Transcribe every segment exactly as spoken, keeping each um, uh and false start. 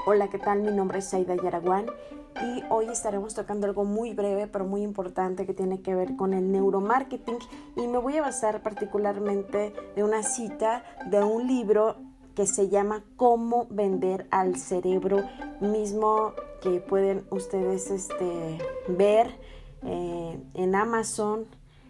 Hola, ¿qué tal? Mi nombre es Zaida Yaraguán y hoy estaremos tocando algo muy breve pero muy importante que tiene que ver con el neuromarketing, y me voy a basar particularmente de una cita de un libro que se llama Cómo vender al cerebro, mismo que pueden ustedes este, ver eh, en Amazon,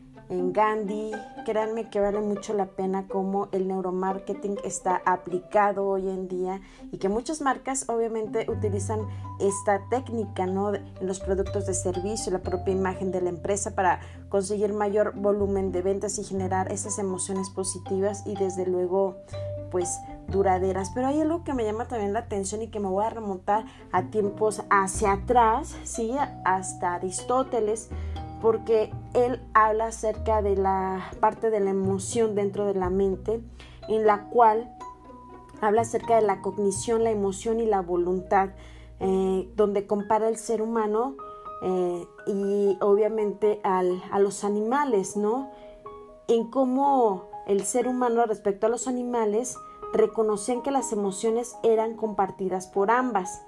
en Gandhi. Créanme que vale mucho la pena cómo el neuromarketing está aplicado hoy en día y que muchas marcas obviamente utilizan esta técnica, ¿no?, en los productos de servicio, la propia imagen de la empresa para conseguir mayor volumen de ventas y generar esas emociones positivas y desde luego pues duraderas. Pero hay algo que me llama también la atención y que me voy a remontar a tiempos hacia atrás, ¿sí?, hasta Aristóteles, porque él habla acerca de la parte de la emoción dentro de la mente, en la cual habla acerca de la cognición, la emoción y la voluntad, eh, donde compara el ser humano eh, y obviamente al, a los animales, ¿no? En cómo el ser humano respecto a los animales reconocían que las emociones eran compartidas por ambas.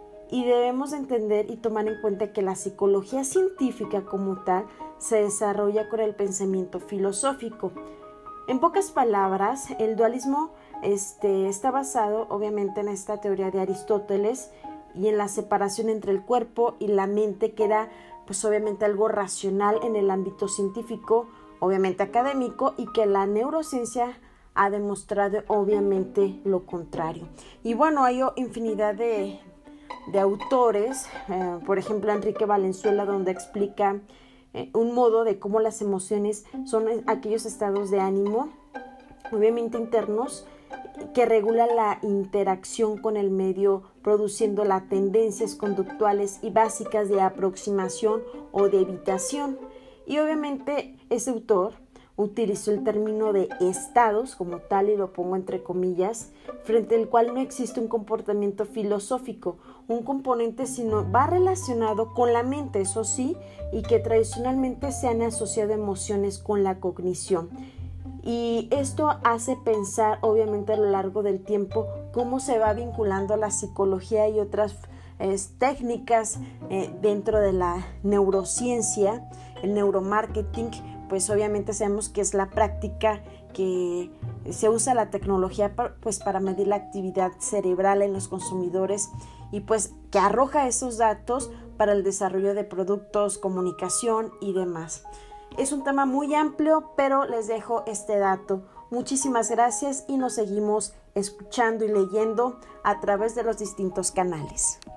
Y debemos entender y tomar en cuenta que la psicología científica como tal se desarrolla con el pensamiento filosófico. En pocas palabras, el dualismo este, está basado obviamente en esta teoría de Aristóteles y en la separación entre el cuerpo y la mente, que era pues obviamente algo racional en el ámbito científico, obviamente académico, y que la neurociencia ha demostrado obviamente lo contrario. Y bueno, hay infinidad de de autores, eh, por ejemplo Enrique Valenzuela, donde explica eh, un modo de cómo las emociones son aquellos estados de ánimo, obviamente internos, que regulan la interacción con el medio, produciendo las tendencias conductuales y básicas de aproximación o de evitación. Y obviamente ese autor utilizó el término de estados como tal, y lo pongo entre comillas, frente al cual no existe un comportamiento filosófico, un componente, sino va relacionado con la mente, eso sí, y que tradicionalmente se han asociado emociones con la cognición. Y esto hace pensar obviamente a lo largo del tiempo cómo se va vinculando la psicología y otras eh, técnicas eh, dentro de la neurociencia, el neuromarketing. Pues obviamente sabemos que es la práctica que se usa la tecnología para, pues para medir la actividad cerebral en los consumidores y pues que arroja esos datos para el desarrollo de productos, comunicación y demás. Es un tema muy amplio, pero les dejo este dato. Muchísimas gracias y nos seguimos escuchando y leyendo a través de los distintos canales.